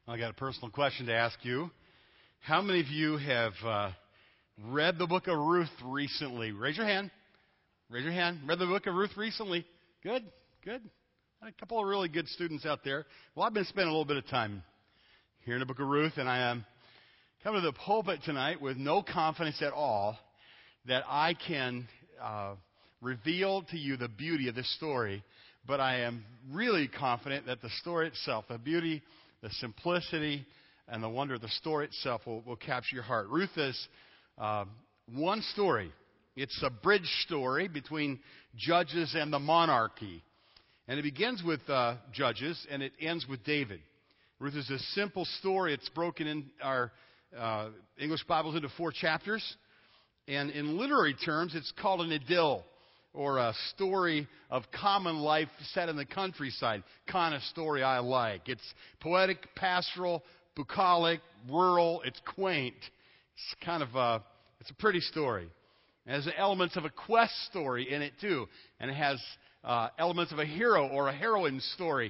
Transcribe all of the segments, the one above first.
I got a personal question to ask you. How many of you have read the book of Ruth recently? Raise your hand. Raise your hand. Read the book of Ruth recently? Good, good. A couple of really good students out there. Well, I've been spending a little bit of time here in the book of Ruth, and I am coming to the pulpit tonight with no confidence at all that I can reveal to you the beauty of this story, but I am really confident that the story itself, the beauty, the simplicity, and the wonder of the story itself will capture your heart. Ruth is one story. It's a bridge story between Judges and the monarchy. And it begins with Judges, and it ends with David. Ruth is a simple story. It's broken in our English Bibles into 4 chapters. And in literary terms, it's called an idyll, or a story of common life set in the countryside. Kind of story I like. It's poetic, pastoral, bucolic, rural. It's quaint. It's kind of it's a pretty story. It has elements of a quest story in it too, and it has elements of a hero or a heroine story.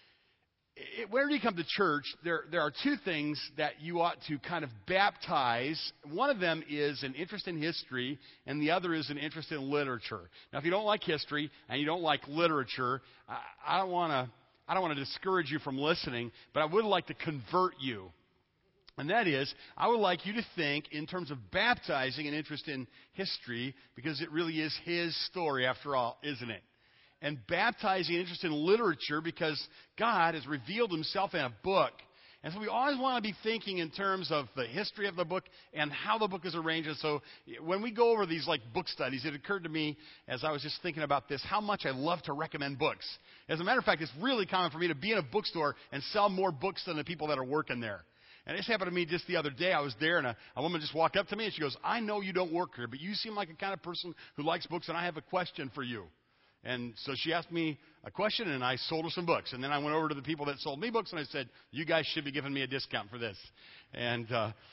Whenever you come to church, there are 2 things that you ought to kind of baptize. One of them is an interest in history, and the other is an interest in literature. Now, if you don't like history and you don't like literature, I don't want to discourage you from listening, but I would like to convert you. And that is, I would like you to think in terms of baptizing an interest in history, because it really is his story after all, isn't it? And baptizing an interest in literature, because God has revealed himself in a book. And so we always want to be thinking in terms of the history of the book and how the book is arranged. And so when we go over these like book studies, it occurred to me as I was just thinking about this, how much I love to recommend books. As a matter of fact, it's really common for me to be in a bookstore and sell more books than the people that are working there. And this happened to me just the other day. I was there, and a woman just walked up to me, and she goes, "I know you don't work here, but you seem like a kind of person who likes books, and I have a question for you." And so she asked me a question, and I sold her some books. And then I went over to the people that sold me books, and I said, "You guys should be giving me a discount for this." And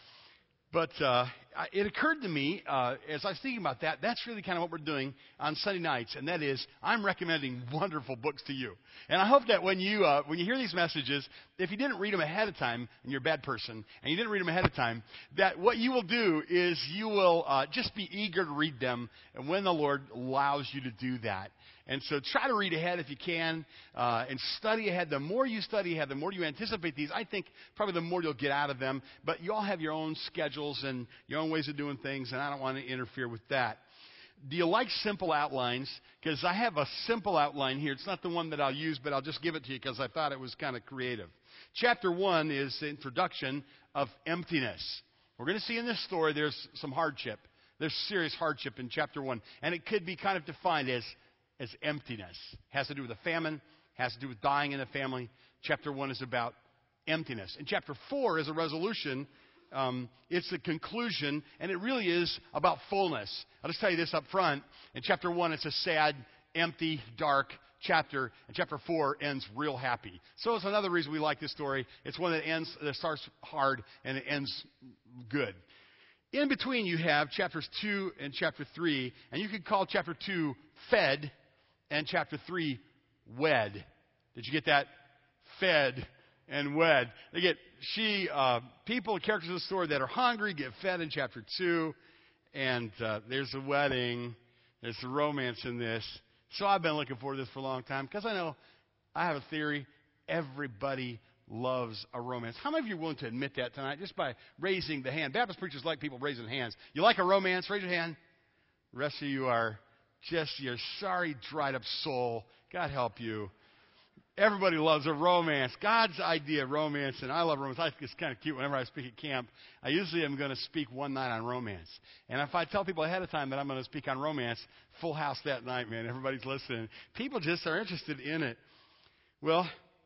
But it occurred to me, as I was thinking about that, that's really kind of what we're doing on Sunday nights, and that is I'm recommending wonderful books to you. And I hope that when you hear these messages, if you didn't read them ahead of time, and you're a bad person, and you didn't read them ahead of time, that what you will do is you will just be eager to read them, and when the Lord allows you to do that. And so try to read ahead if you can, and study ahead. The more you study ahead, the more you anticipate these, I think probably the more you'll get out of them. But you all have your own schedules and your own ways of doing things, and I don't want to interfere with that. Do you like simple outlines? Because I have a simple outline here. It's not the one that I'll use, but I'll just give it to you because I thought it was kind of creative. Chapter 1 is the introduction of emptiness. We're going to see in this story there's some hardship. There's serious hardship in chapter 1. And it could be kind of defined as emptiness. Has to do with a famine, has to do with dying in the family. Chapter 1 is about emptiness. And chapter 4 is a resolution. It's the conclusion, and it really is about fullness. I'll just tell you this up front. In chapter 1, it's a sad, empty, dark chapter, and chapter 4 ends real happy. So it's another reason we like this story. It's one that starts hard and it ends good. In between, you have chapters 2 and chapter 3, and you could call chapter 2 fed, and chapter 3, wed. Did you get that? Fed and wed. They get people, characters of the story that are hungry get fed in chapter 2, and there's a wedding. There's a romance in this. So I've been looking forward to this for a long time because I know I have a theory. Everybody loves a romance. How many of you are willing to admit that tonight just by raising the hand? Baptist preachers like people raising hands. You like a romance? Raise your hand. The rest of you are just your sorry, dried up soul. God help you. Everybody loves a romance. God's idea of romance, and I love romance. I think it's kind of cute whenever I speak at camp. I usually am going to speak one night on romance. And if I tell people ahead of time that I'm going to speak on romance, full house that night, man. Everybody's listening. People just are interested in it. Well,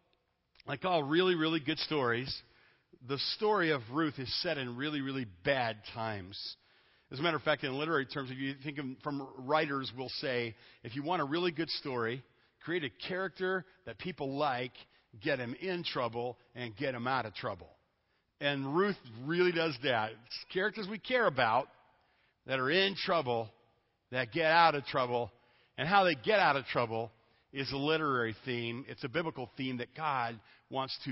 like all really, really good stories, the story of Ruth is set in really, really bad times. As a matter of fact, in literary terms, if you think from writers will say, if you want a really good story, create a character that people like, get him in trouble, and get him out of trouble. And Ruth really does that. It's characters we care about that are in trouble, that get out of trouble. And how they get out of trouble is a literary theme. It's a biblical theme that God wants to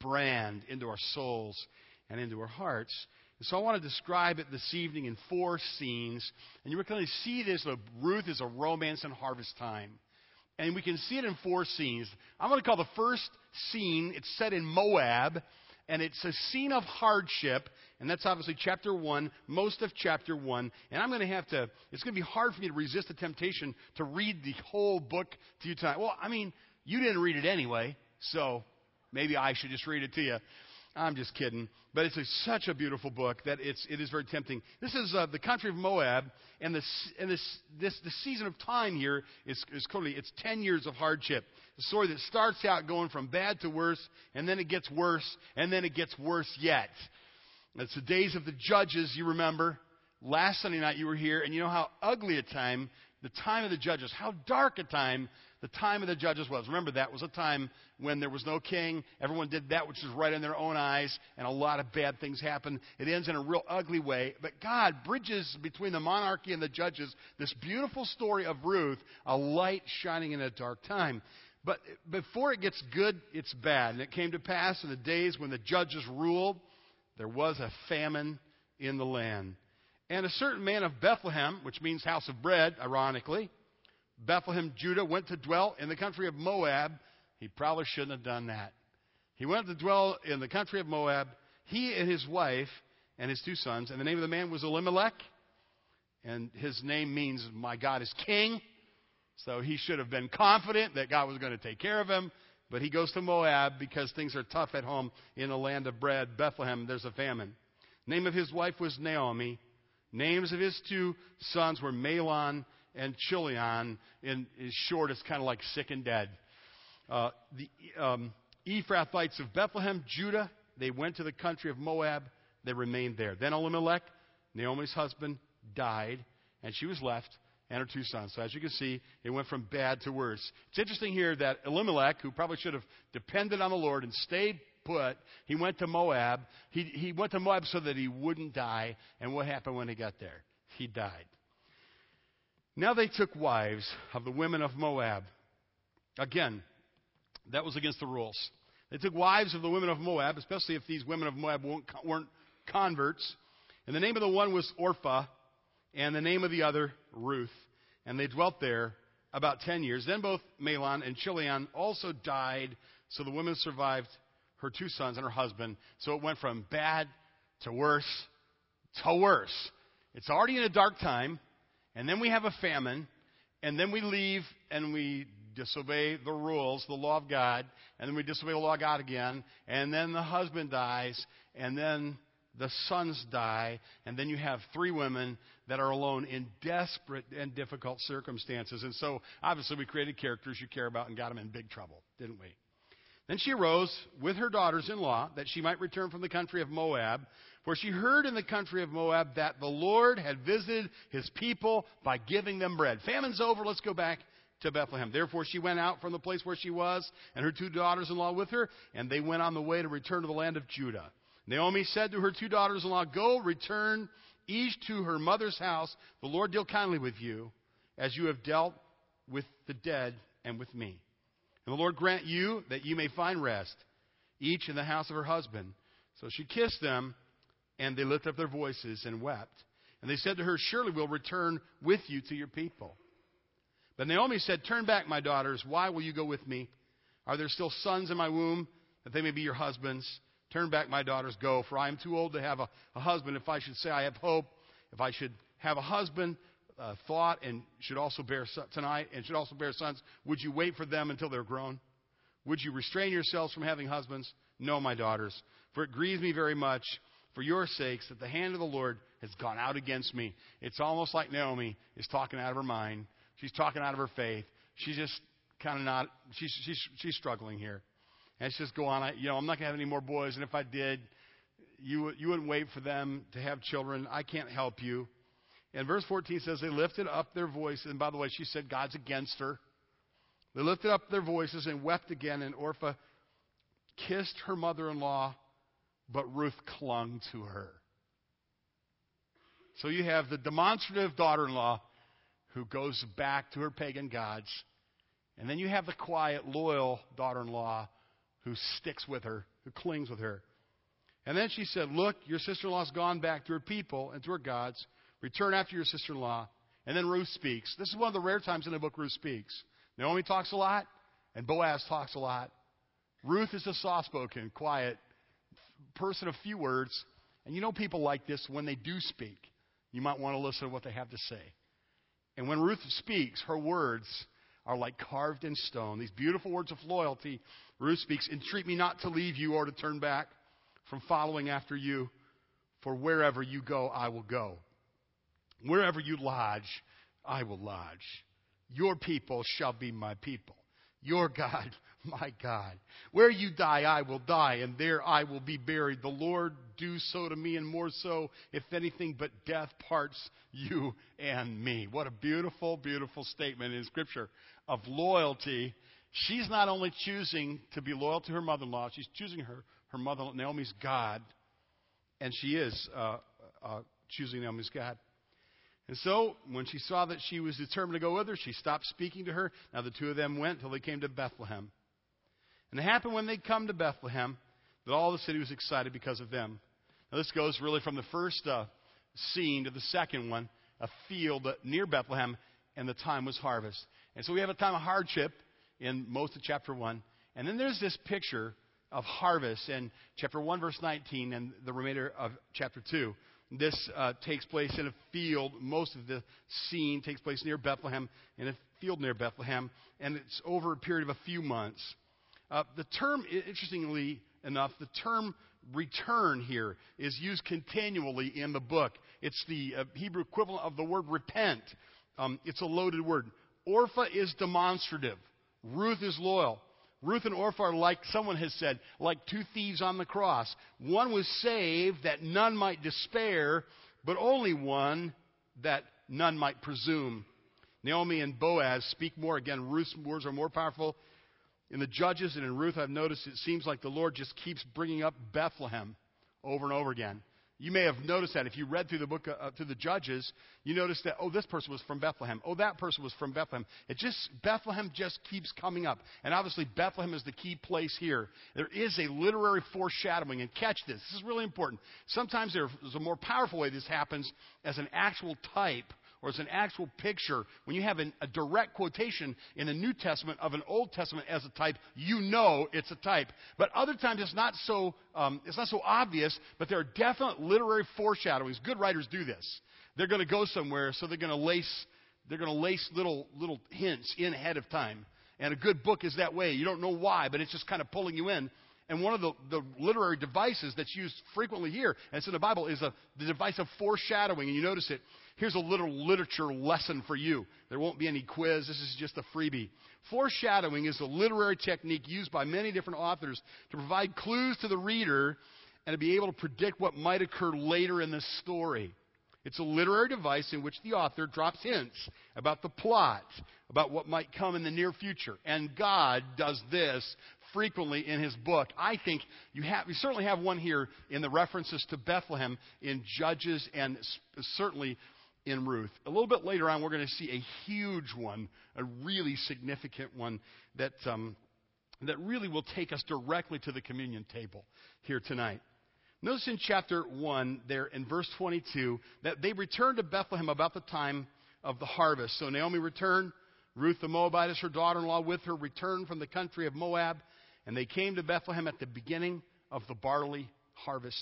brand into our souls and into our hearts. And so I want to describe it this evening in 4 scenes. And you're going to see this. Ruth is a romance in harvest time. And we can see it in 4 scenes. I'm going to call the first scene, it's set in Moab. And it's a scene of hardship. And that's obviously chapter 1, most of chapter 1. And it's going to be hard for me to resist the temptation to read the whole book to you tonight. Well, I mean, you didn't read it anyway. So maybe I should just read it to you. I'm just kidding. But it's such a beautiful book that it is very tempting. This is the country of Moab, and the season of time here is clearly, it's 10 years of hardship. The story that starts out going from bad to worse, and then it gets worse, and then it gets worse yet. It's the days of the judges, you remember. Last Sunday night you were here, and you know how ugly a time, the time of the judges, how dark a time the time of the judges was. Remember, that was a time when there was no king. Everyone did that which was right in their own eyes, and a lot of bad things happened. It ends in a real ugly way. But God bridges between the monarchy and the judges this beautiful story of Ruth, a light shining in a dark time. But before it gets good, it's bad. And it came to pass in the days when the judges ruled, there was a famine in the land. And a certain man of Bethlehem, which means house of bread, ironically, Bethlehem, Judah, went to dwell in the country of Moab. He probably shouldn't have done that. He went to dwell in the country of Moab, he and his wife and his 2 sons. And the name of the man was Elimelech. And his name means, my God is king. So he should have been confident that God was going to take care of him. But he goes to Moab because things are tough at home in the land of bread. Bethlehem, there's a famine. Name of his wife was Naomi. Names of his 2 sons were Mahlon and Chilion. In short, it's kind of like sick and dead. The Ephrathites of Bethlehem, Judah, they went to the country of Moab. They remained there. Then Elimelech, Naomi's husband, died, and she was left, and her 2 sons. So as you can see, it went from bad to worse. It's interesting here that Elimelech, who probably should have depended on the Lord and stayed put, he went to Moab. He went to Moab so that he wouldn't die. And what happened when he got there? He died. Now they took wives of the women of Moab. Again, that was against the rules. They took wives of the women of Moab, especially if these women of Moab weren't converts. And the name of the one was Orpah, and the name of the other, Ruth. And they dwelt there about 10 years. Then both Mahlon and Chilion also died, so the women survived her 2 sons and her husband. So it went from bad to worse to worse. It's already in a dark time, and then we have a famine, and then we leave and we disobey the rules, the law of God, and then we disobey the law of God again, and then the husband dies, and then the sons die, and then you have 3 women that are alone in desperate and difficult circumstances. And so, obviously, we created characters you care about and got them in big trouble, didn't we? Then she arose with her daughters-in-law that she might return from the country of Moab, for she heard in the country of Moab that the Lord had visited his people by giving them bread. Famine's over, let's go back to Bethlehem. Therefore she went out from the place where she was, and her 2 daughters-in-law with her, and they went on the way to return to the land of Judah. Naomi said to her 2 daughters-in-law, go, return each to her mother's house. The Lord deal kindly with you, as you have dealt with the dead and with me. And the Lord grant you that you may find rest, each in the house of her husband. So she kissed them, and they lifted up their voices and wept. And they said to her, surely we'll return with you to your people. But Naomi said, turn back, my daughters. Why will you go with me? Are there still sons in my womb, that they may be your husbands? Turn back, my daughters, go, for I am too old to have a husband. If I should say I have hope, if I should have a husband, thought, and should also bear tonight, and should also bear sons, would you wait for them until they're grown? Would you restrain yourselves from having husbands? No, my daughters, for it grieves me very much for your sakes that the hand of the Lord has gone out against me. It's almost like Naomi is talking out of her mind. She's talking out of her faith. She's just kind of not, she's struggling here. And it's just go on. I'm not going to have any more boys. And if I did, you wouldn't wait for them to have children. I can't help you. And verse 14 says they lifted up their voices. And by the way, she said God's against her. They lifted up their voices and wept again. And Orpah kissed her mother-in-law, but Ruth clung to her. So you have the demonstrative daughter-in-law who goes back to her pagan gods. And then you have the quiet, loyal daughter-in-law who sticks with her, who clings with her. And then she said, look, your sister-in-law's gone back to her people and to her gods. Return after your sister-in-law. And then Ruth speaks. This is one of the rare times in the book Ruth speaks. Naomi talks a lot, and Boaz talks a lot. Ruth is a soft-spoken, quiet person of few words. And you know people like this, when they do speak, you might want to listen to what they have to say. And when Ruth speaks, her words are like carved in stone. These beautiful words of loyalty. Ruth speaks, entreat me not to leave you or to turn back from following after you. For wherever you go, I will go. Wherever you lodge, I will lodge. Your people shall be my people. Your God, my God. Where you die, I will die, and there I will be buried. The Lord do so to me, and more so, if anything but death parts you and me. What a beautiful, beautiful statement in Scripture of loyalty. She's not only choosing to be loyal to her mother-in-law, she's choosing her mother, Naomi's God, and she is choosing Naomi's God. And so, when she saw that she was determined to go with her, she stopped speaking to her. Now the two of them went till they came to Bethlehem. And it happened when they come to Bethlehem that all the city was excited because of them. Now this goes really from the first scene to the second one, a field near Bethlehem, and the time was harvest. And so we have a time of hardship in most of chapter 1. And then there's this picture of harvest in chapter 1, verse 19, and the remainder of chapter 2. This takes place in a field. Most of the scene takes place near Bethlehem, in a field near Bethlehem, and it's over a period of a few months. The term, interestingly enough, the term return here is used continually in the book. It's the Hebrew equivalent of the word repent. It's a loaded word. Orpah is demonstrative. Ruth is loyal. Ruth and Orpah are like, someone has said, like two thieves on the cross. One was saved that none might despair, but only one that none might presume. Naomi and Boaz speak more. Again, Ruth's words are more powerful. In the Judges and in Ruth, I've noticed it seems like the Lord just keeps bringing up Bethlehem over and over again. You may have noticed that if you read through the book, through the Judges, you notice that, oh, this person was from Bethlehem. Oh, that person was from Bethlehem. Bethlehem just keeps coming up. And obviously, Bethlehem is the key place here. There is a literary foreshadowing. And catch this. This is really important. Sometimes there's a more powerful way this happens as an actual type or as an actual picture. When you have a direct quotation in the New Testament of an Old Testament as a type, you know it's a type. But other times it's not so obvious, but there are definite literary foreshadowings. Good writers do this. They're going to go somewhere, so they're going to lace little hints in ahead of time. And a good book is that way. You don't know why, but it's just kind of pulling you in. And one of the literary devices that's used frequently here, and it's in the Bible, is the device of foreshadowing. And you notice it. Here's a little literature lesson for you. There won't be any quiz. This is just a freebie. Foreshadowing is a literary technique used by many different authors to provide clues to the reader and to be able to predict what might occur later in the story. It's a literary device in which the author drops hints about the plot, about what might come in the near future. And God does this frequently in his book. I think you certainly have one here in the references to Bethlehem in Judges and certainly in Ruth. A little bit later on, we're going to see a huge one, a really significant one that really will take us directly to the communion table here tonight. Notice in chapter 1 there in verse 22 that they returned to Bethlehem about the time of the harvest. So Naomi returned. Ruth the Moabitess, her daughter-in-law, with her, returned from the country of Moab. And they came to Bethlehem at the beginning of the barley harvest.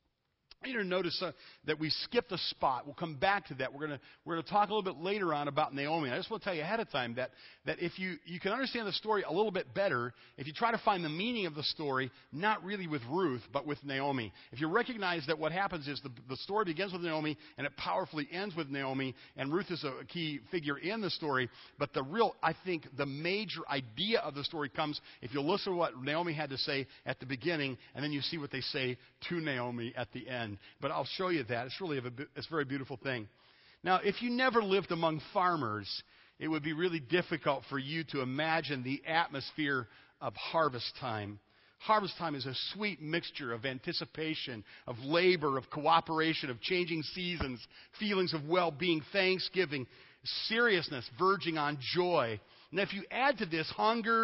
I need to notice that we skipped a spot. We'll come back to that. We're going to talk a little bit later on about Naomi. I just want to tell you ahead of time that if you can understand the story a little bit better, if you try to find the meaning of the story, not really with Ruth, but with Naomi. If you recognize that what happens is the story begins with Naomi and it powerfully ends with Naomi, and Ruth is a key figure in the story, but I think the major idea of the story comes if you listen to what Naomi had to say at the beginning, and then you see what they say to Naomi at the end. But I'll show you that. It's really it's a very beautiful thing. Now, if you never lived among farmers, it would be really difficult for you to imagine the atmosphere of harvest time. Harvest time is a sweet mixture of anticipation, of labor, of cooperation, of changing seasons, feelings of well-being, thanksgiving, seriousness verging on joy. Now, if you add to this hunger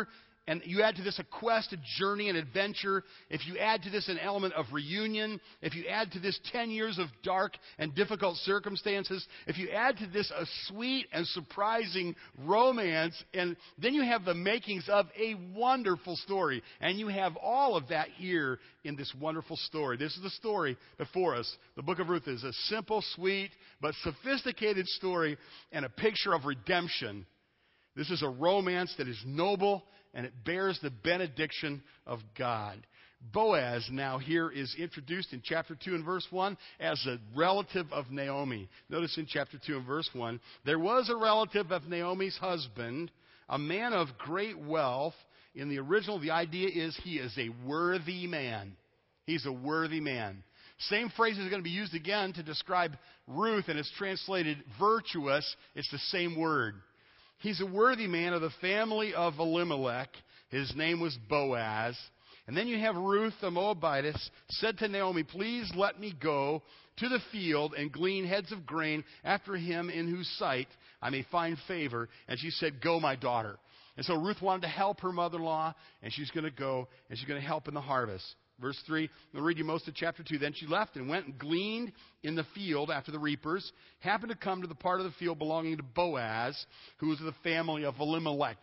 and you add to this a quest, a journey, an adventure, if you add to this an element of reunion, if you add to this 10 years of dark and difficult circumstances, if you add to this a sweet and surprising romance, and then you have the makings of a wonderful story. And you have all of that here in this wonderful story. This is the story before us. The book of Ruth is a simple, sweet, but sophisticated story and a picture of redemption. This is a romance that is noble, and it bears the benediction of God. Boaz now here is introduced in chapter 2 and verse 1 as a relative of Naomi. Notice in chapter 2 and verse 1, there was a relative of Naomi's husband, a man of great wealth. In the original, the idea is he is a worthy man. He's a worthy man. Same phrase is going to be used again to describe Ruth, and it's translated virtuous. It's the same word. He's a worthy man of the family of Elimelech. His name was Boaz. And then you have Ruth, the Moabitess, said to Naomi, please let me go to the field and glean heads of grain after him in whose sight I may find favor. And she said, go, my daughter. And so Ruth wanted to help her mother-in-law, and she's going to go, and she's going to help in the harvest. Verse 3, I'll read you most of chapter 2. Then she left and went and gleaned in the field after the reapers, happened to come to the part of the field belonging to Boaz, who was of the family of Elimelech.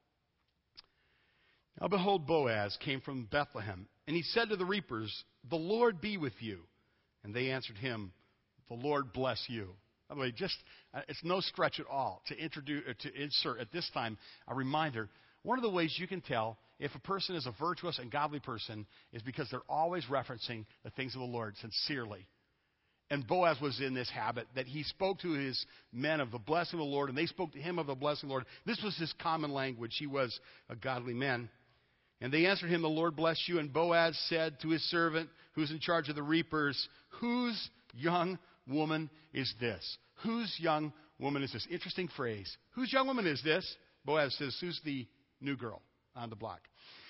Now behold, Boaz came from Bethlehem, and he said to the reapers, the Lord be with you. And they answered him, the Lord bless you. By the way, it's no stretch at all to insert at this time a reminder. One of the ways you can tell if a person is a virtuous and godly person is because they're always referencing the things of the Lord sincerely. And Boaz was in this habit that he spoke to his men of the blessing of the Lord, and they spoke to him of the blessing of the Lord. This was his common language. He was a godly man. And they answered him, the Lord bless you. And Boaz said to his servant, who's in charge of the reapers, whose young woman is this? Whose young woman is this? Interesting phrase. Whose young woman is this? Boaz says, who's the new girl on the block?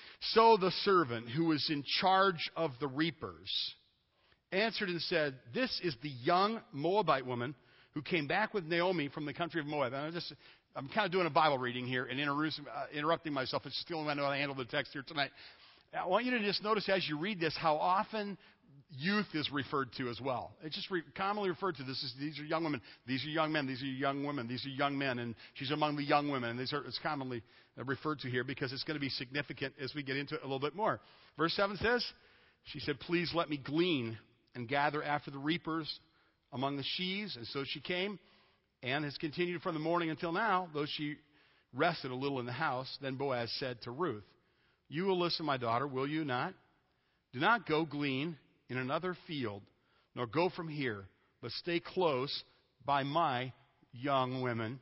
So the servant who was in charge of the reapers answered and said, this is the young Moabite woman who came back with Naomi from the country of Moab. And I'm kind of doing a Bible reading here and interrupting myself. It's just the only way I know how to handle the text here tonight. I want you to just notice as you read this how often youth is referred to as well. It's just commonly referred to. These are young women. These are young men. These are young women. These are young men. And she's among the young women. And it's commonly referred to here because it's going to be significant as we get into it a little bit more. Verse 7 says, she said, please let me glean and gather after the reapers among the sheaves. And so she came and has continued from the morning until now, though she rested a little in the house. Then Boaz said to Ruth, you will listen, my daughter, will you not? Do not go glean in another field, nor go from here, but stay close by my young women.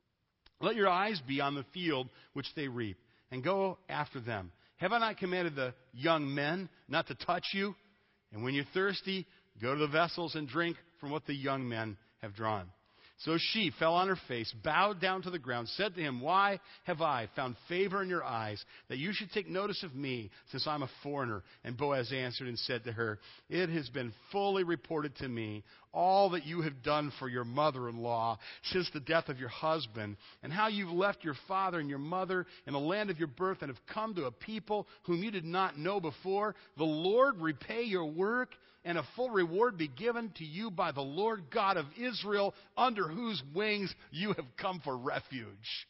Let your eyes be on the field which they reap, and go after them. Have I not commanded the young men not to touch you? And when you're thirsty, go to the vessels and drink from what the young men have drawn. So she fell on her face, bowed down to the ground, said to him, why have I found favor in your eyes, that you should take notice of me, since I'm a foreigner? And Boaz answered and said to her, it has been fully reported to me, all that you have done for your mother-in-law since the death of your husband, and how you've left your father and your mother in the land of your birth and have come to a people whom you did not know before. The Lord repay your work, and a full reward be given to you by the Lord God of Israel, under whose wings you have come for refuge.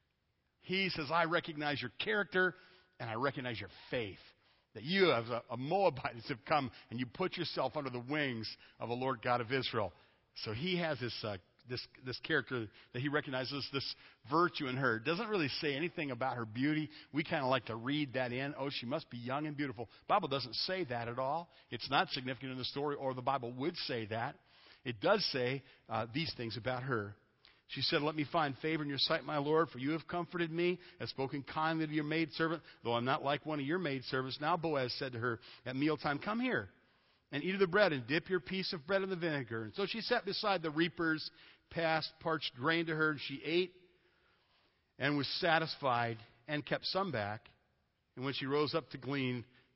He says, I recognize your character, and I recognize your faith. That you, as a Moabite, have come and you put yourself under the wings of the Lord God of Israel. So he has this character that he recognizes, this virtue in her. It doesn't really say anything about her beauty. We kind of like to read that in. Oh, she must be young and beautiful. The Bible doesn't say that at all. It's not significant in the story, or the Bible would say that. It does say these things about her. She said, let me find favor in your sight, my Lord, for you have comforted me, have spoken kindly to your maidservant, though I'm not like one of your maidservants. Now Boaz said to her at mealtime, come here and eat of the bread and dip your piece of bread in the vinegar. And so she sat beside the reapers, passed parched grain to her, and she ate and was satisfied and kept some back. And when she rose up to glean,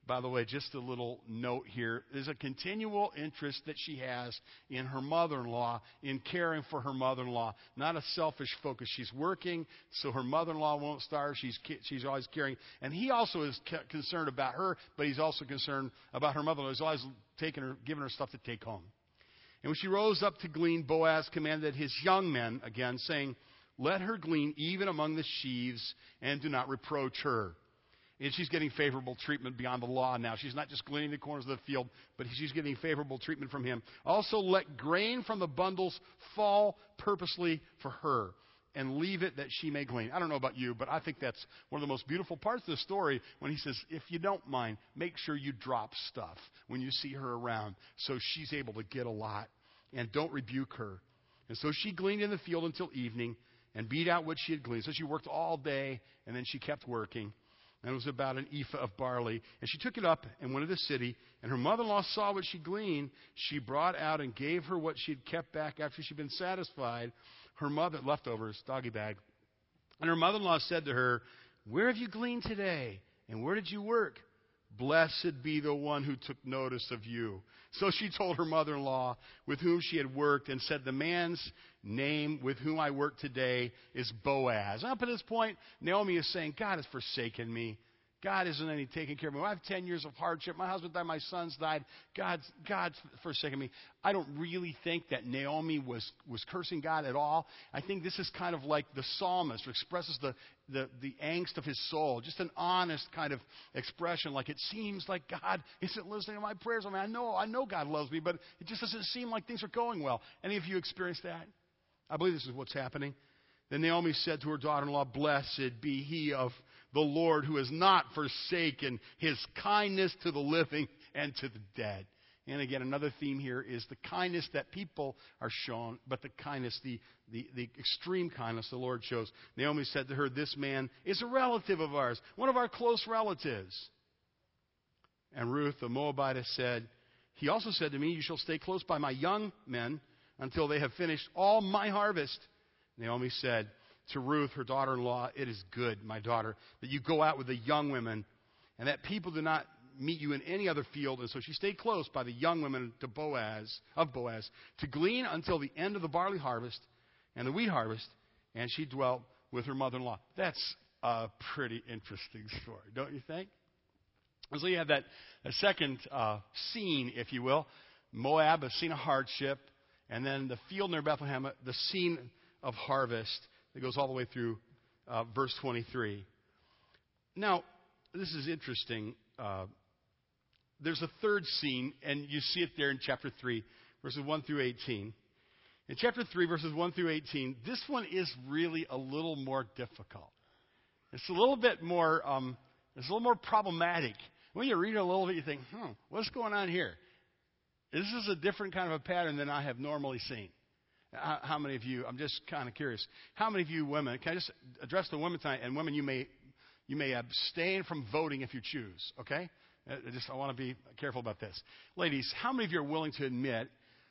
by the way, just a little note here. There's a continual interest that she has in her mother-in-law, in caring for her mother-in-law. Not a selfish focus. She's working so her mother-in-law won't starve. She's always caring. And he also is concerned about her, but he's also concerned about her mother-in-law. He's always giving her stuff to take home. And when she rose up to glean, Boaz commanded his young men again, saying, let her glean even among the sheaves, and do not reproach her. And she's getting favorable treatment beyond the law now. She's not just gleaning the corners of the field, but she's getting favorable treatment from him. Also, let grain from the bundles fall purposely for her, and leave it that she may glean. I don't know about you, but I think that's one of the most beautiful parts of the story when he says, if you don't mind, make sure you drop stuff when you see her around so she's able to get a lot, and don't rebuke her. And so she gleaned in the field until evening and beat out what she had gleaned. So she worked all day, and then she kept working. And it was about an ephah of barley. And she took it up and went to the city. And her mother-in-law saw what she gleaned. She brought out and gave her what she had kept back after she'd been satisfied. Her mother, leftovers, doggy bag. And her mother-in-law said to her, where have you gleaned today? And where did you work? Blessed be the one who took notice of you. So she told her mother-in-law with whom she had worked and said, the man's name with whom I work today is Boaz. And up at this point, Naomi is saying, God has forsaken me. God isn't any taking care of me. I have 10 years of hardship. My husband died. My sons died. God's forsaken me. I don't really think that Naomi was cursing God at all. I think this is kind of like the psalmist who expresses the angst of his soul. Just an honest kind of expression. Like it seems like God isn't listening to my prayers. I mean, I know God loves me, but it just doesn't seem like things are going well. Any of you experienced that? I believe this is what's happening. Then Naomi said to her daughter-in-law, blessed be he of the Lord who has not forsaken his kindness to the living and to the dead. And again, another theme here is the kindness that people are shown, but the kindness, the extreme kindness the Lord shows. Naomi said to her, this man is a relative of ours, one of our close relatives. And Ruth, the Moabitess, said, he also said to me, you shall stay close by my young men until they have finished all my harvest. Naomi said to Ruth, her daughter-in-law, it is good, my daughter, that you go out with the young women, and that people do not meet you in any other field. And so she stayed close by the young women of Boaz, to glean until the end of the barley harvest and the wheat harvest, and she dwelt with her mother-in-law. That's a pretty interesting story, don't you think? And so you have that second scene, if you will. Moab, a scene of hardship, and then the field near Bethlehem, the scene of harvest that goes all the way through verse 23. Now, this is interesting. There's a third scene, and you see it there in chapter 3, verses 1 through 18. In chapter 3, verses 1 through 18, this one is really a little more difficult. It's a little bit more, it's a little more problematic. When you read it a little bit, you think, what's going on here? This is a different kind of a pattern than I have normally seen. How many of you, I'm just kind of curious, how many of you women, can I just address the women tonight, and women, you may abstain from voting if you choose, okay? I want to be careful about this. Ladies, how many of you are willing to admit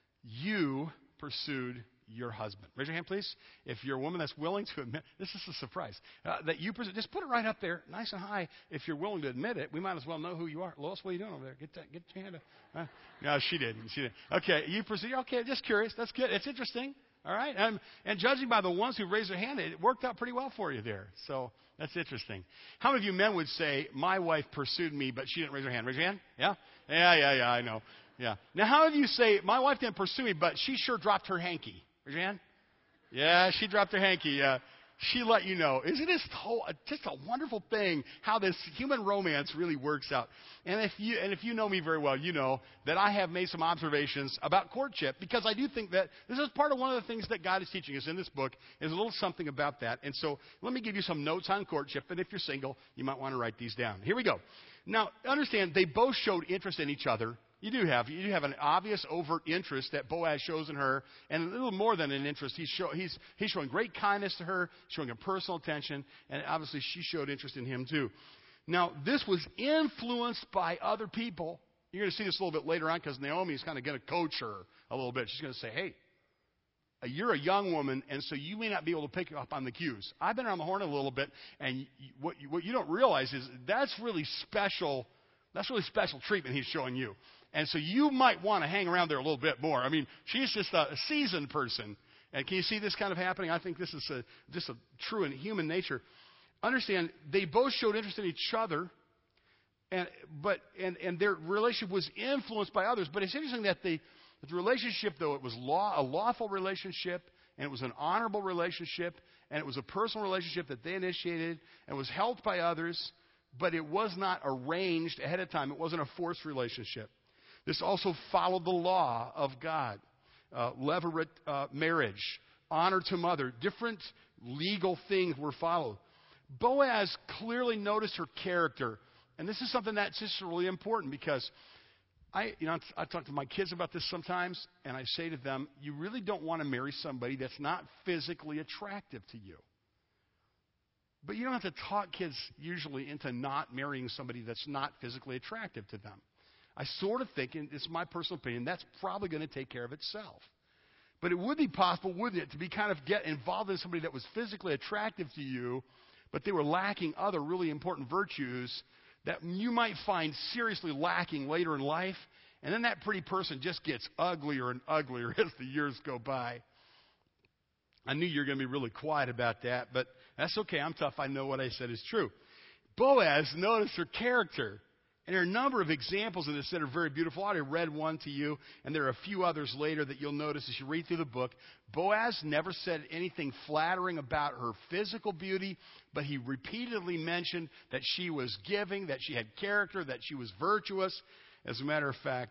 you pursued your husband? Raise your hand, please. If you're a woman that's willing to admit, this is a surprise, that you just put it right up there, nice and high. If you're willing to admit it, we might as well know who you are. Lois, what are you doing over there? Get your hand up. No, she didn't. Okay, you pursued. Okay, just curious. That's good. It's interesting. All right, and judging by the ones who raised their hand, it worked out pretty well for you there. So that's interesting. How many of you men would say, my wife pursued me, but she didn't raise her hand? Raise your hand. Yeah. I know. Yeah. Now, how many of you say, my wife didn't pursue me, but she sure dropped her hanky? Raise your hand. Yeah, she dropped her hanky. She let you know. Isn't this just a wonderful thing how this human romance really works out? And if you know me very well, you know that I have made some observations about courtship, because I do think that this is part of one of the things that God is teaching us in this book is a little something about that. And so let me give you some notes on courtship, and if you're single, you might want to write these down. Here we go. Now, understand, they both showed interest in each other. You do have an obvious overt interest that Boaz shows in her, and a little more than an interest. He's showing great kindness to her, showing her personal attention, and obviously she showed interest in him too. Now, this was influenced by other people. You're going to see this a little bit later on because Naomi is kind of going to coach her a little bit. She's going to say, hey, you're a young woman, and so you may not be able to pick up on the cues. I've been around the horn a little bit, and what you don't realize is that's really special That's really special treatment he's showing you. And so you might want to hang around there a little bit more. I mean, she's just a seasoned person. And can you see this kind of happening? I think this is just a true in human nature. Understand, they both showed interest in each other, and their relationship was influenced by others. But it's interesting that the relationship, though it was a lawful relationship, and it was an honorable relationship, and it was a personal relationship that they initiated, and was helped by others, but it was not arranged ahead of time. It wasn't a forced relationship. This also followed the law of God. Levirate marriage, honor to mother, different legal things were followed. Boaz clearly noticed her character. And this is something that's just really important because I talk to my kids about this sometimes, and I say to them, you really don't want to marry somebody that's not physically attractive to you. But you don't have to talk kids usually into not marrying somebody that's not physically attractive to them. I sort of think, and it's my personal opinion, that's probably going to take care of itself. But it would be possible, wouldn't it, to be kind of get involved in somebody that was physically attractive to you, but they were lacking other really important virtues that you might find seriously lacking later in life, and then that pretty person just gets uglier and uglier as the years go by. I knew you were going to be really quiet about that, but that's okay. I'm tough. I know what I said is true. Boaz noticed her character. And there are a number of examples of this that are very beautiful. I already read one to you, and there are a few others later that you'll notice as you read through the book. Boaz never said anything flattering about her physical beauty, but he repeatedly mentioned that she was giving, that she had character, that she was virtuous. As a matter of fact,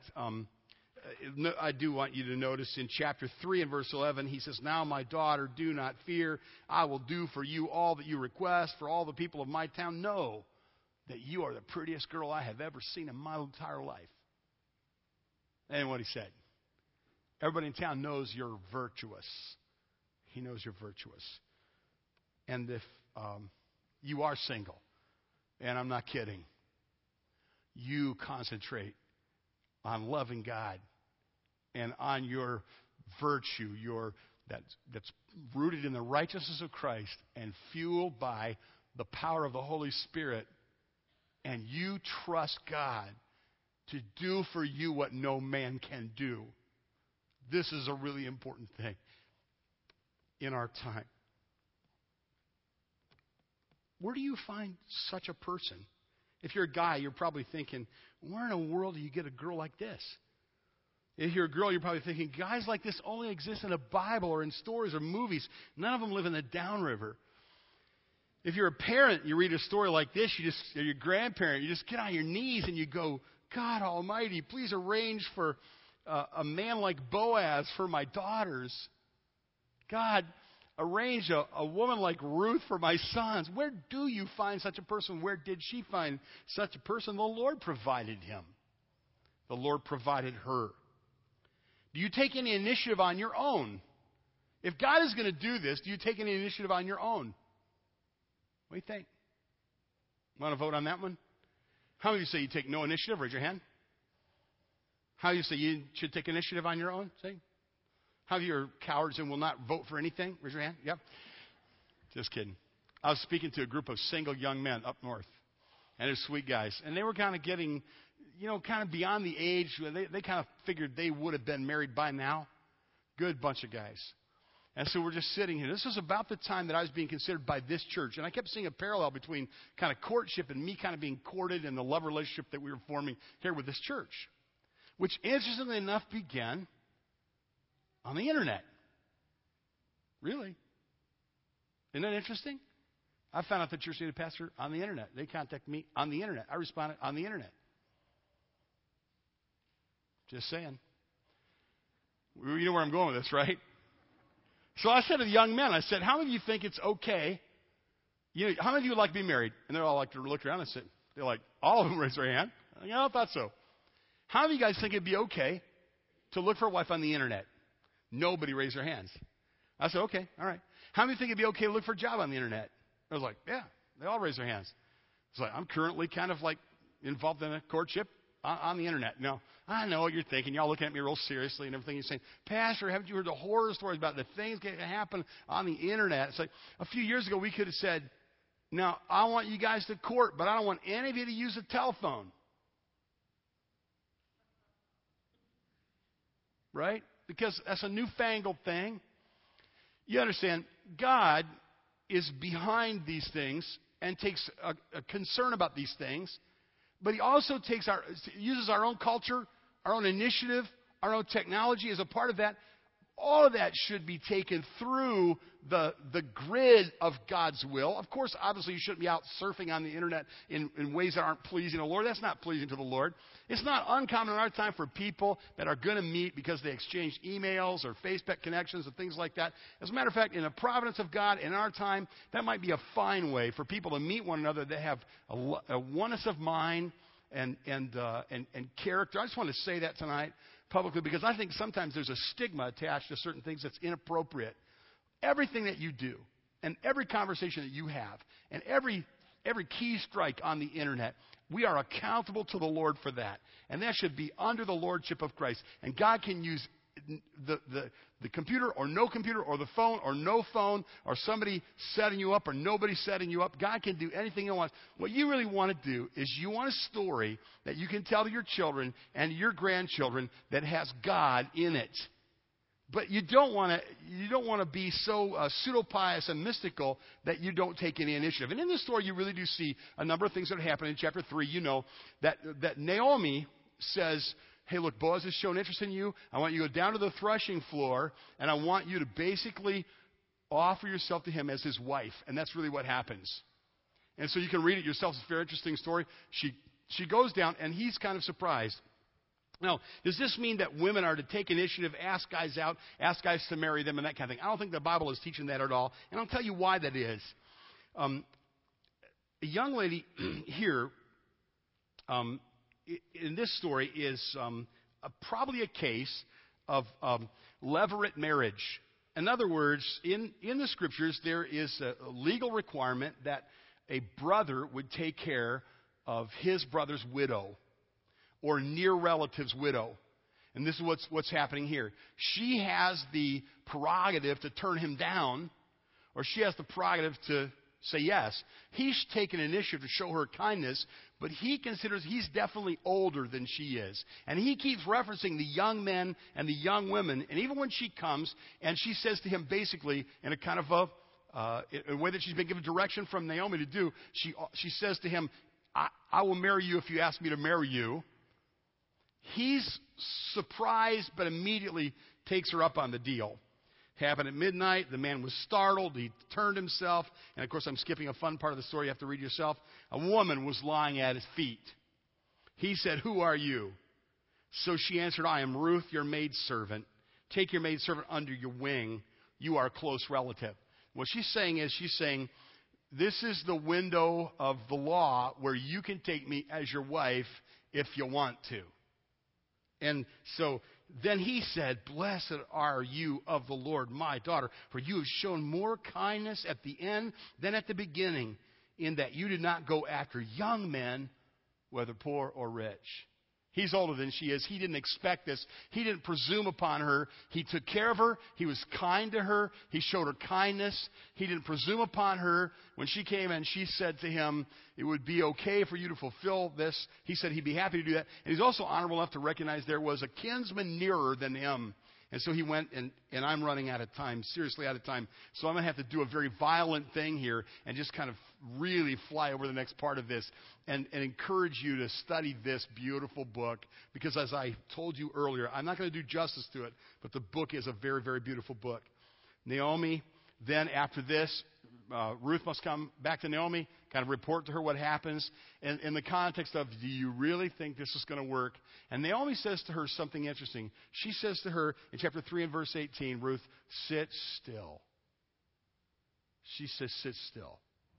I do want you to notice in chapter 3 and verse 11, he says, "Now, my daughter, do not fear. I will do for you all that you request. For all the people of my town know that you are the prettiest girl I have ever seen in my entire life." And what he said. Everybody in town knows you're virtuous. He knows you're virtuous. And if you are single, and I'm not kidding, you concentrate on loving God and on your virtue, that's rooted in the righteousness of Christ and fueled by the power of the Holy Spirit. And you trust God to do for you what no man can do. This is a really important thing in our time. Where do you find such a person? If you're a guy, you're probably thinking, where in the world do you get a girl like this? If you're a girl, you're probably thinking, guys like this only exist in the Bible or in stories or movies. None of them live in the downriver. If you're a parent, you read a story like this, or your grandparent, you just get on your knees and you go, God Almighty, please arrange for a man like Boaz for my daughters. God, arrange a woman like Ruth for my sons. Where do you find such a person? Where did she find such a person? The Lord provided him. The Lord provided her. Do you take any initiative on your own? If God is going to do this, do you take any initiative on your own? What do you think? Want to vote on that one? How many of you say you take no initiative? Raise your hand. How many of you say you should take initiative on your own? Say. How many of you are cowards and will not vote for anything? Raise your hand. Yep. Just kidding. I was speaking to a group of single young men up north. And they're sweet guys. And they were kind of getting, kind of beyond the age. They kind of figured they would have been married by now. Good bunch of guys. And so we're just sitting here. This was about the time that I was being considered by this church. And I kept seeing a parallel between kind of courtship and me kind of being courted and the love relationship that we were forming here with this church. Which, interestingly enough, began on the internet. Really? Isn't that interesting? I found out the church needed a pastor on the internet. They contacted me on the internet. I responded on the internet. Just saying. You know where I'm going with this, right? So I said to the young men, I said, how many of you think it's okay? How many of you would like to be married? And they're all like to look around and said, they're like, all of them raised their hand. I thought so. How many of you guys think it'd be okay to look for a wife on the internet? Nobody raised their hands. I said, okay, all right. How many think it'd be okay to look for a job on the internet? I was like, yeah, they all raised their hands. It's like, I'm currently kind of like involved in a courtship on the internet. No, I know what you're thinking. Y'all looking at me real seriously and everything. You're saying, Pastor, haven't you heard the horror stories about the things that can happen on the internet? It's like a few years ago we could have said, now, I want you guys to court, but I don't want any of you to use a telephone. right? Because that's a newfangled thing. You understand, God is behind these things and takes a concern about these things, but he also uses our own culture, our own initiative, our own technology as a part of that. All of that should be taken through the grid of God's will. Of course, obviously, you shouldn't be out surfing on the internet in ways that aren't pleasing to the Lord. That's not pleasing to the Lord. It's not uncommon in our time for people that are going to meet because they exchange emails or Facebook connections and things like that. As a matter of fact, in the providence of God, in our time, that might be a fine way for people to meet one another that have a oneness of mind and character. I just want to say that tonight publicly, because I think sometimes there's a stigma attached to certain things that's inappropriate. Everything that you do and every conversation that you have and every key strike on the internet, we are accountable to the Lord for that. And that should be under the lordship of Christ. And God can use the computer or no computer or the phone or no phone or somebody setting you up or nobody setting you up. God can do anything he wants. What you really want to do is you want a story that you can tell to your children and your grandchildren that has God in it. But you don't want to be so pseudo-pious and mystical that you don't take any initiative. And in this story, you really do see a number of things that happen. In chapter 3, you know that Naomi says, hey, look, Boaz has shown interest in you. I want you to go down to the threshing floor, and I want you to basically offer yourself to him as his wife. And that's really what happens. And so you can read it yourself. It's a very interesting story. She goes down, and he's kind of surprised. Now, does this mean that women are to take initiative, ask guys out, ask guys to marry them, and that kind of thing? I don't think the Bible is teaching that at all, and I'll tell you why that is. A young lady here in this story is probably a case of levirate marriage. In other words, in the Scriptures, there is a legal requirement that a brother would take care of his brother's widow, or near relative's widow. And this is what's happening here. She has the prerogative to turn him down, or she has the prerogative to say yes. He's taken initiative to show her kindness, but he considers he's definitely older than she is. And he keeps referencing the young men and the young women. And even when she comes and she says to him basically in a kind of a way that she's been given direction from Naomi to do, she says to him, I will marry you if you ask me to marry you. He's surprised, but immediately takes her up on the deal. Happened at midnight. The man was startled. He turned himself. And, of course, I'm skipping a fun part of the story. You have to read yourself. A woman was lying at his feet. He said, who are you? So she answered, I am Ruth, your maidservant. Take your maidservant under your wing. You are a close relative. What she's saying is, this is the window of the law where you can take me as your wife if you want to. And so then he said, blessed are you of the Lord, my daughter, for you have shown more kindness at the end than at the beginning, in that you did not go after young men, whether poor or rich. He's older than she is. He didn't expect this. He didn't presume upon her. He took care of her. He was kind to her. He showed her kindness. He didn't presume upon her. When she came and she said to him, it would be okay for you to fulfill this, he said he'd be happy to do that. And he's also honorable enough to recognize there was a kinsman nearer than him. And so he went, and I'm running out of time, seriously out of time. So I'm going to have to do a very violent thing here and just kind of really fly over the next part of this and encourage you to study this beautiful book. Because as I told you earlier, I'm not going to do justice to it, but the book is a very, very beautiful book. Naomi, then after this, Ruth must come back to Naomi, kind of report to her what happens in the context of, do you really think this is going to work? And Naomi says to her something interesting. She says to her in chapter 3 and verse 18, Ruth, sit still. She says, sit still.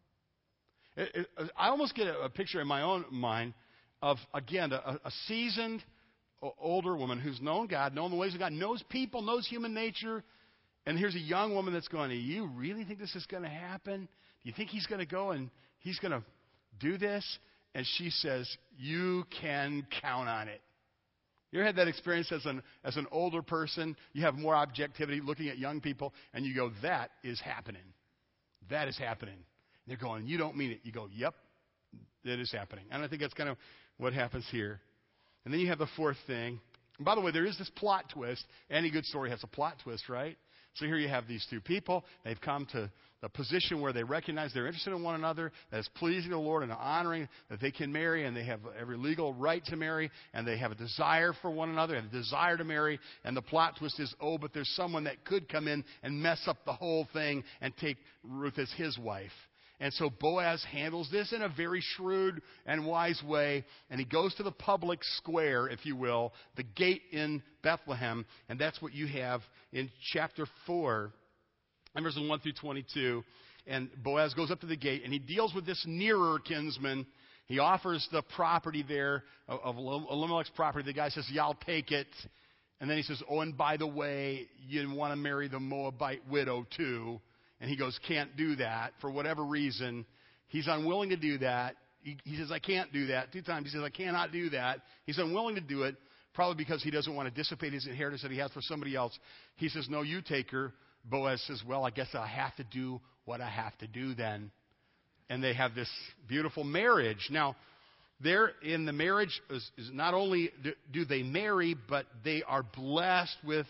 I almost get a picture in my own mind of, again, a seasoned older woman who's known God, known the ways of God, knows people, knows human nature. And here's a young woman that's going, do you really think this is going to happen? Do you think he's going to go and he's going to do this? And she says, you can count on it. You ever had that experience as an older person? You have more objectivity looking at young people, and you go, that is happening. That is happening. And they're going, you don't mean it. You go, yep, it is happening. And I think that's kind of what happens here. And then you have the fourth thing. And by the way, there is this plot twist. Any good story has a plot twist, right? So here you have these two people. They've come to a position where they recognize they're interested in one another, that is pleasing to the Lord and honoring, that they can marry, and they have every legal right to marry, and they have a desire for one another, and a desire to marry. And the plot twist is, oh, but there's someone that could come in and mess up the whole thing and take Ruth as his wife. And so Boaz handles this in a very shrewd and wise way. And he goes to the public square, if you will, the gate in Bethlehem. And that's what you have in chapter 4, verses 1 through 22. And Boaz goes up to the gate, and he deals with this nearer kinsman. He offers the property there of Elimelech's property. The guy says, yeah, I'll take it. And then he says, oh, and by the way, you want to marry the Moabite widow too. And he goes, can't do that for whatever reason. He's unwilling to do that. He says, I can't do that. 2 times he says, I cannot do that. He's unwilling to do it, probably because he doesn't want to dissipate his inheritance that he has for somebody else. He says, no, you take her. Boaz says, well, I guess I have to do what I have to do then. And they have this beautiful marriage. Now, there in the marriage is not only do they marry, but they are blessed with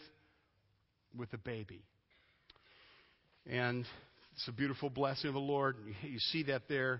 a baby. And it's a beautiful blessing of the Lord. You see that there.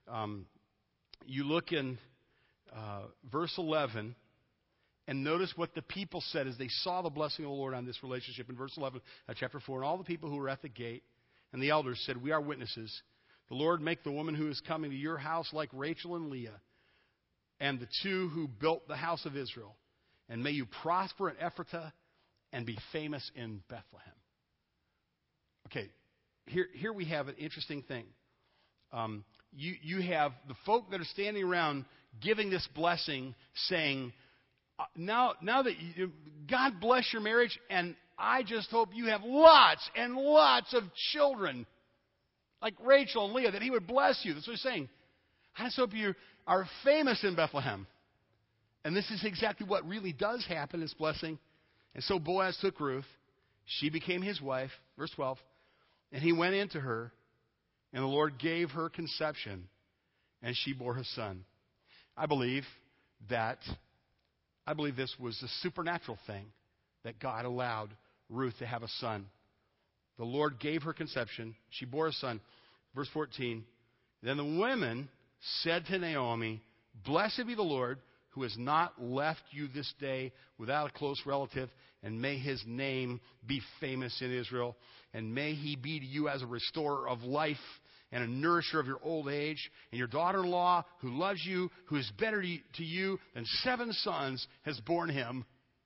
You look in verse 11 and notice what the people said as they saw the blessing of the Lord on this relationship. In verse 11 of chapter 4, and all the people who were at the gate and the elders said, we are witnesses. The Lord make the woman who is coming to your house like Rachel and Leah and the two who built the house of Israel. And may you prosper in Ephratah and be famous in Bethlehem. Okay, here we have an interesting thing. You have the folk that are standing around giving this blessing, saying, now that God bless your marriage, and I just hope you have lots and lots of children, like Rachel and Leah, that he would bless you. That's what he's saying. I just hope you are famous in Bethlehem. And this is exactly what really does happen, this blessing. And so Boaz took Ruth. She became his wife. Verse 12. And he went into her, and the Lord gave her conception, and she bore a son. I believe this was a supernatural thing that God allowed Ruth to have a son. The Lord gave her conception. She bore a son. Verse 14. Then the women said to Naomi, blessed be the Lord, who has not left you this day without a close relative, and may his name be famous in Israel, and may he be to you as a restorer of life and a nourisher of your old age, and your daughter-in-law, who loves you, who is better to you than 7 sons, has borne him.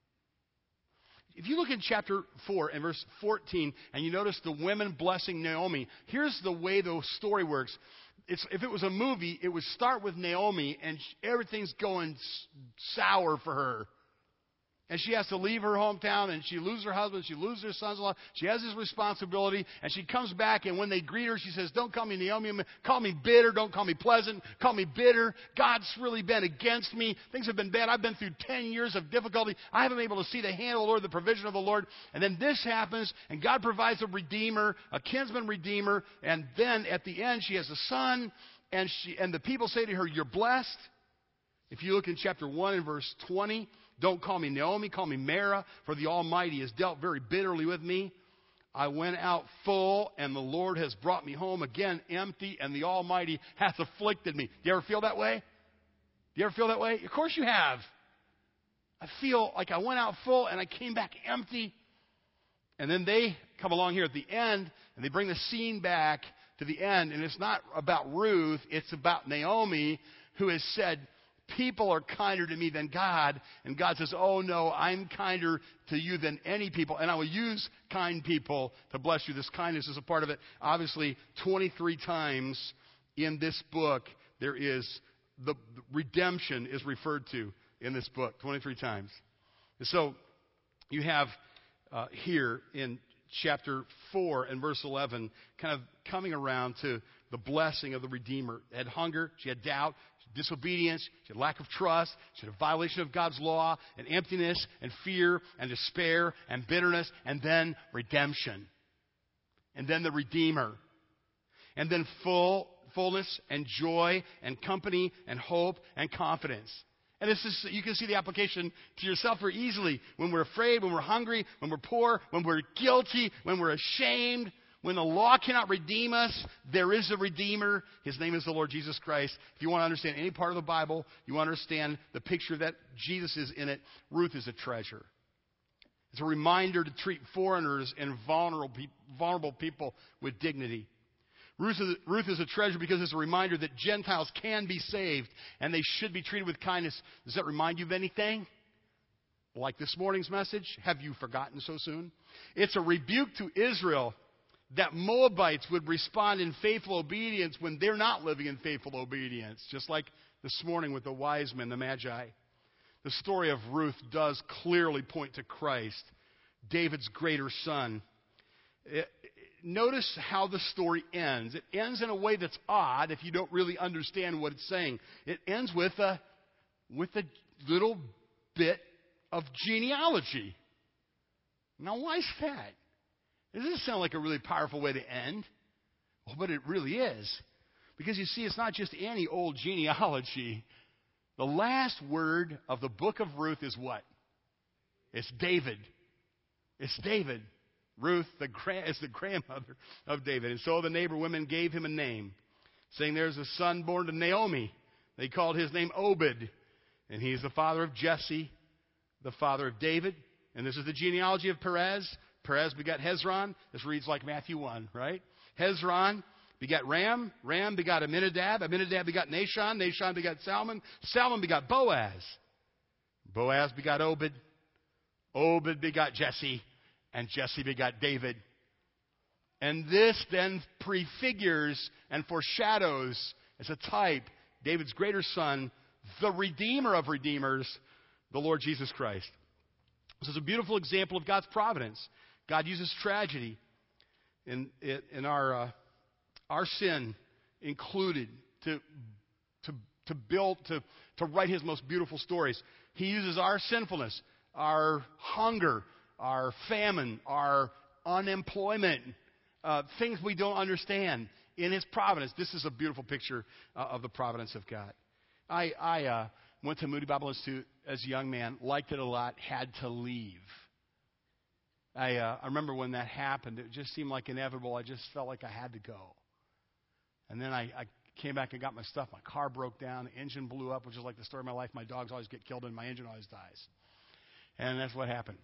If you look in chapter 4 and verse 14, and you notice the women blessing Naomi, here's the way the story works. If it was a movie, it would start with Naomi, and everything's going sour for her. And she has to leave her hometown, and she loses her husband, she loses her sons-in-law. She has this responsibility, and she comes back, and when they greet her, she says, don't call me Naomi, call me bitter, don't call me pleasant, call me bitter. God's really been against me. Things have been bad. I've been through 10 years of difficulty. I haven't been able to see the hand of the Lord, the provision of the Lord. And then this happens, and God provides a redeemer, a kinsman redeemer, and then at the end, she has a son, and the people say to her, you're blessed. If you look in chapter 1 and verse 20, don't call me Naomi, call me Mara, for the Almighty has dealt very bitterly with me. I went out full, and the Lord has brought me home again empty, and the Almighty hath afflicted me. Do you ever feel that way? Do you ever feel that way? Of course you have. I feel like I went out full, and I came back empty. And then they come along here at the end, and they bring the scene back to the end, and it's not about Ruth, it's about Naomi, who has said, people are kinder to me than God. And God says, oh no, I'm kinder to you than any people. And I will use kind people to bless you. This kindness is a part of it. Obviously, 23 times in this book, there is the redemption is referred to in this book. 23 times. And so you have here in chapter 4 and verse 11 kind of coming around to the blessing of the Redeemer. She had hunger. She had doubt. Disobedience, she had lack of trust, she had a violation of God's law, and emptiness, and fear, and despair, and bitterness, and then redemption. And then the Redeemer. And then fullness, and joy, and company, and hope, and confidence. And this is, you can see the application to yourself very easily. When we're afraid, when we're hungry, when we're poor, when we're guilty, when we're ashamed, when the law cannot redeem us, there is a Redeemer. His name is the Lord Jesus Christ. If you want to understand any part of the Bible, you want to understand the picture that Jesus is in it, Ruth is a treasure. It's a reminder to treat foreigners and vulnerable people with dignity. Ruth is a treasure because it's a reminder that Gentiles can be saved and they should be treated with kindness. Does that remind you of anything? Like this morning's message, have you forgotten so soon? It's a rebuke to Israel that Moabites would respond in faithful obedience when they're not living in faithful obedience, just like this morning with the wise men, the Magi. The story of Ruth does clearly point to Christ, David's greater son. Notice how the story ends. It ends in a way that's odd if you don't really understand what it's saying. It ends with a little bit of genealogy. Now, why is that? Does this sound like a really powerful way to end? Oh, but it really is. Because you see, it's not just any old genealogy. The last word of the book of Ruth is what? It's David. It's David. Ruth is the grandmother of David. And so the neighbor women gave him a name, saying there's a son born to Naomi. They called his name Obed. And he's the father of Jesse, the father of David. And this is the genealogy of Perez. Perez begot Hezron. This reads like Matthew 1, right? Hezron begot Ram. Ram begot Aminadab. Aminadab begot Nahshon. Nahshon begot Salmon. Salmon begot Boaz. Boaz begot Obed. Obed begot Jesse. And Jesse begot David. And this then prefigures and foreshadows, as a type, David's greater son, the Redeemer of Redeemers, the Lord Jesus Christ. This is a beautiful example of God's providence. God uses tragedy in our sin included to write His most beautiful stories. He uses our sinfulness, our hunger, our famine, our unemployment, things we don't understand in His providence. This is a beautiful picture of the providence of God. I went to Moody Bible Institute as a young man, liked it a lot, had to leave. I remember when that happened, it just seemed like inevitable. I just felt like I had to go. And then I came back and got my stuff. My car broke down. The engine blew up, which is like the story of my life. My dogs always get killed and my engine always dies. And that's what happened.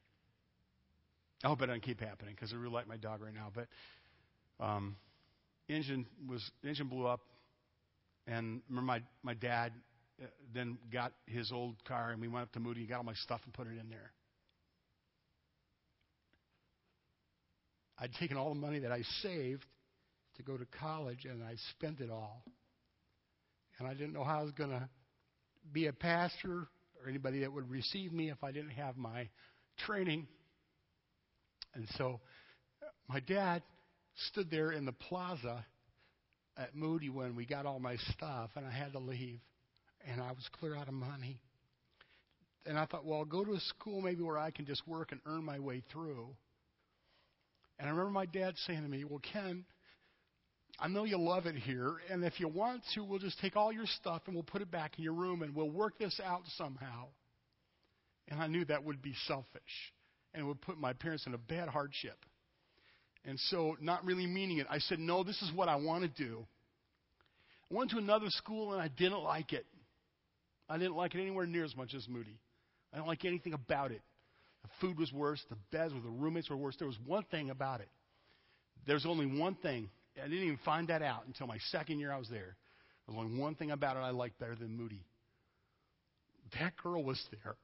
I hope it doesn't keep happening because I really like my dog right now. But engine blew up. And remember my dad then got his old car and we went up to Moody and got all my stuff and put it in there. I'd taken all the money that I saved to go to college, and I spent it all. And I didn't know how I was going to be a pastor or anybody that would receive me if I didn't have my training. And so my dad stood there in the plaza at Moody when we got all my stuff, and I had to leave. And I was clear out of money. And I thought, well, I'll go to a school maybe where I can just work and earn my way through. And I remember my dad saying to me, well, Ken, I know you love it here, and if you want to, we'll just take all your stuff and we'll put it back in your room and we'll work this out somehow. And I knew that would be selfish and it would put my parents in a bad hardship. And so, not really meaning it, I said, no, this is what I want to do. I went to another school and I didn't like it. I didn't like it anywhere near as much as Moody. I didn't like anything about it. The food was worse. The beds with the roommates were worse. There was one thing about it. There's only one thing. I didn't even find that out until my second year I was there. There's only one thing about it I liked better than Moody. That girl was there.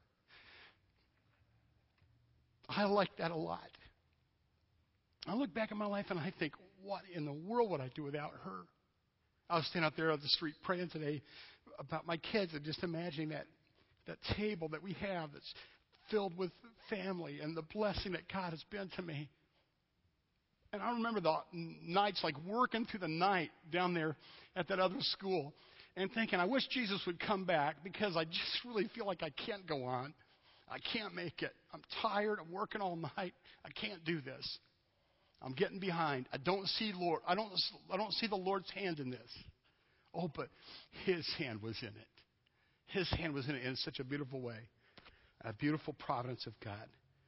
I liked that a lot. I look back at my life and I think, what in the world would I do without her? I was standing out there on the street praying today about my kids and just imagining that table that we have that's filled with family and the blessing that God has been to me. And I remember the nights like working through the night down there at that other school and thinking, I wish Jesus would come back because I just really feel like I can't go on. I can't make it. I'm tired. I'm working all night. I can't do this. I'm getting behind. I don't see the Lord's hand in this. Oh, but His hand was in it. His hand was in it in such a beautiful way. A beautiful providence of God.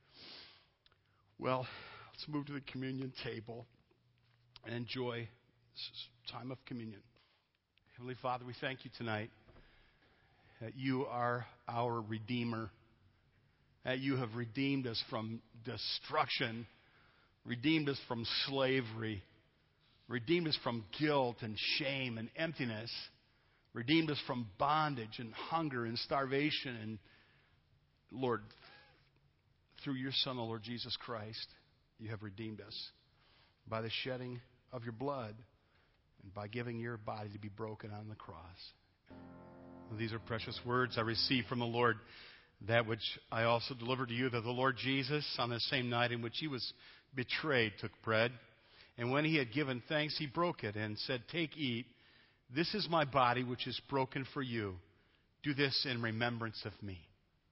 Well, let's move to the communion table and enjoy this time of communion. Heavenly Father, we thank you tonight that you are our Redeemer, that you have redeemed us from destruction, redeemed us from slavery, redeemed us from guilt and shame and emptiness, redeemed us from bondage and hunger and starvation. And Lord, through your Son, the Lord Jesus Christ, you have redeemed us by the shedding of your blood and by giving your body to be broken on the cross. These are precious words I received from the Lord, that which I also delivered to you, that the Lord Jesus, on the same night in which he was betrayed, took bread. And when he had given thanks, he broke it and said, "Take, eat. This is my body, which is broken for you. Do this in remembrance of me."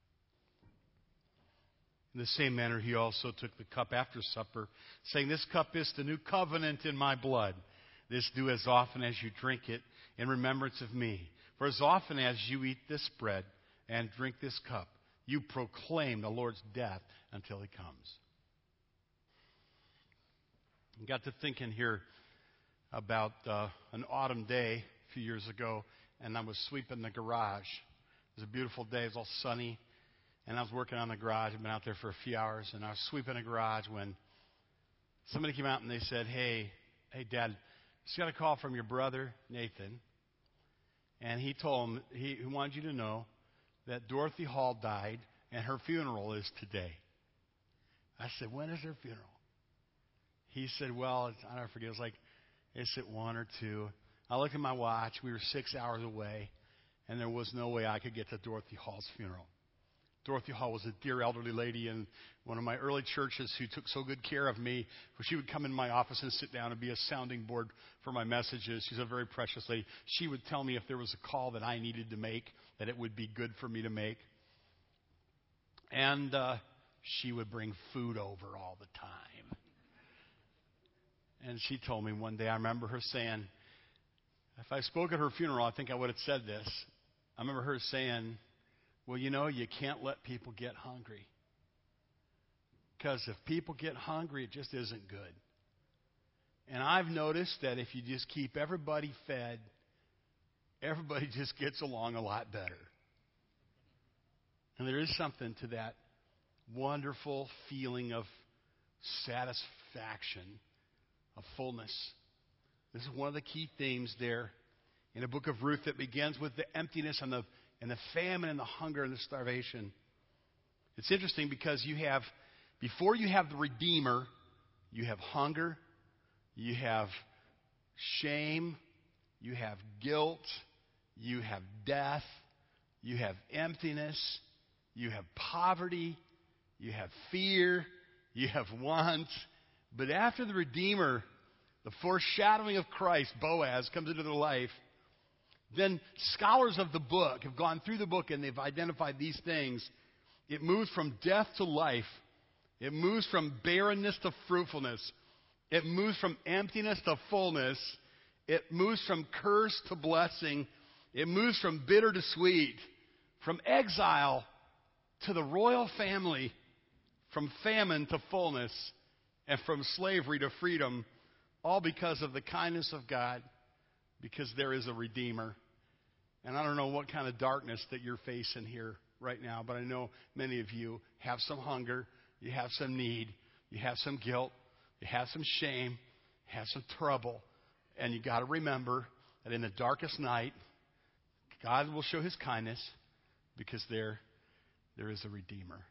In the same manner, he also took the cup after supper, saying, "This cup is the new covenant in my blood. This do as often as you drink it in remembrance of me. For as often as you eat this bread and drink this cup, you proclaim the Lord's death until he comes." I got to thinking here about an autumn day a few years ago, and I was sweeping the garage. It was a beautiful day. It was all sunny, and I was working on the garage. I'd been out there for a few hours, and I was sweeping the garage when somebody came out and they said, hey, Dad, just got a call from your brother, Nathan, and he told him he wanted you to know that Dorothy Hall died, and her funeral is today. I said, "When is her funeral?" He said, "Well, I don't forget. It's at 1 or 2. I looked at my watch. We were 6 hours away, and there was no way I could get to Dorothy Hall's funeral." Dorothy Hall was a dear elderly lady in one of my early churches who took so good care of me. She would come in my office and sit down and be a sounding board for my messages. She's a very precious lady. She would tell me if there was a call that I needed to make, that it would be good for me to make. And she would bring food over all the time. And she told me one day, I remember her saying, if I spoke at her funeral, I think I would have said this. I remember her saying, "Well, you can't let people get hungry. Because if people get hungry, it just isn't good. And I've noticed that if you just keep everybody fed, everybody just gets along a lot better." And there is something to that wonderful feeling of satisfaction, of fullness. This is one of the key themes there in the book of Ruth that begins with the emptiness and the famine and the hunger and the starvation. It's interesting because before you have the Redeemer, you have hunger, you have shame, you have guilt, you have death, you have emptiness, you have poverty, you have fear, you have want. But after the Redeemer, the foreshadowing of Christ, Boaz, comes into their life, then scholars of the book have gone through the book and they've identified these things. It moves from death to life. It moves from barrenness to fruitfulness. It moves from emptiness to fullness. It moves from curse to blessing. It moves from bitter to sweet. From exile to the royal family. From famine to fullness. And from slavery to freedom. All because of the kindness of God. Because there is a Redeemer. And I don't know what kind of darkness that you're facing here right now, but I know many of you have some hunger, you have some need, you have some guilt, you have some shame, you have some trouble. And you got to remember that in the darkest night, God will show his kindness because there is a Redeemer.